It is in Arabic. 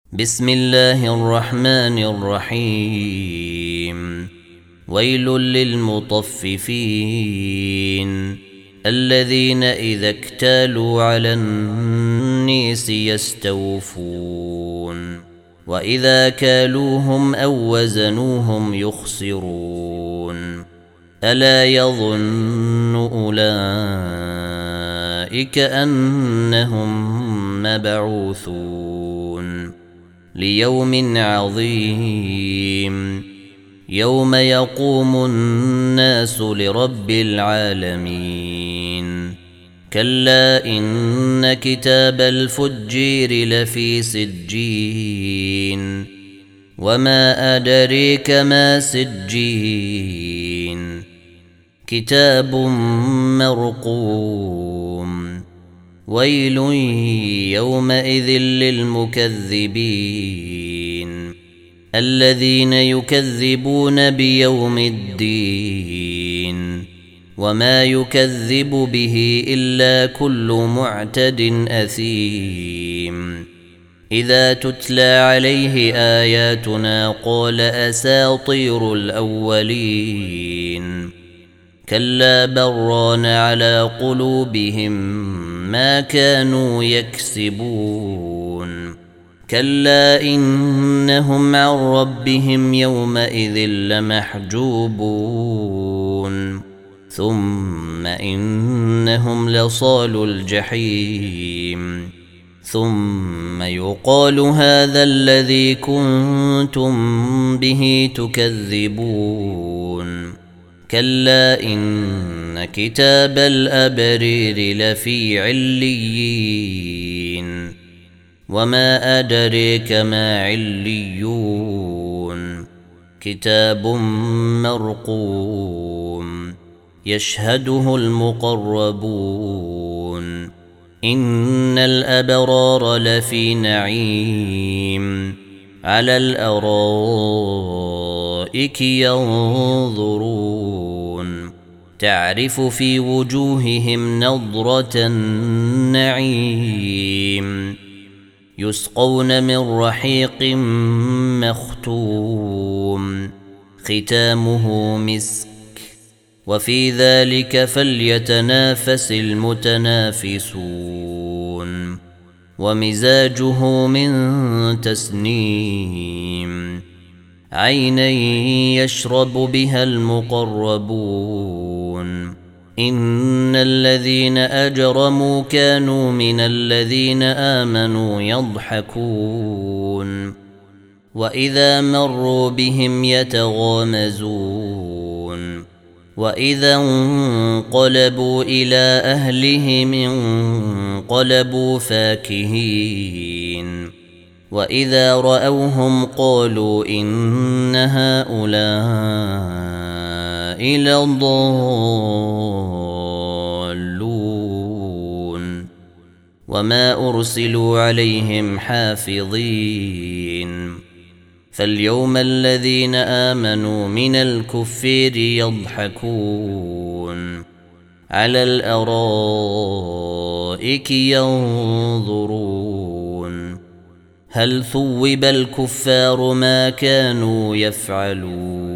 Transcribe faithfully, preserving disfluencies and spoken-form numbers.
بسم الله الرحمن الرحيم. ويل للمطففين الذين إذا اكتالوا على الناس يستوفون وإذا كالوهم أو وزنوهم يخسرون. ألا يظن أولئك أنهم مبعوثون ليوم عظيم يوم يقوم الناس لرب العالمين. كلا إن كتاب الفجير لفي سجين وما أدريك ما سجين كتاب مرقوم. ويل يومئذ للمكذبين الذين يكذبون بيوم الدين وما يكذب به إلا كل معتد أثيم. إذا تتلى عليه آياتنا قال أساطير الأولين. كلا بران على قلوبهم ما كانوا يكسبون. كلا إنهم عن ربهم يومئذ لمحجوبون ثم إنهم لصالو الجحيم ثم يقال هذا الذي كنتم به تكذبون. كلا إن كتاب الأبرير لفي عليين وما أدريك ما عليون كتاب مرقوم يشهده المقربون. إن الأبرار لفي نعيم على الأرائك ينظرون تعرف في وجوههم نضرة النعيم يسقون من رحيق مختوم ختامه مسك وفي ذلك فليتنافس المتنافسون. ومزاجه من تسنيم عينا يشرب بها المقربون. إن الذين أجرموا كانوا من الذين آمنوا يضحكون وإذا مروا بهم يتغامزون وإذا انقلبوا إلى أهلهم انقلبوا فاكهين وإذا رأوهم قالوا إن هؤلاء لضالون وما أرسلوا عليهم حافظين. فاليوم الذين آمنوا من الكفار يضحكون على الأرائك ينظرون هل ثوب الكفار ما كانوا يفعلون.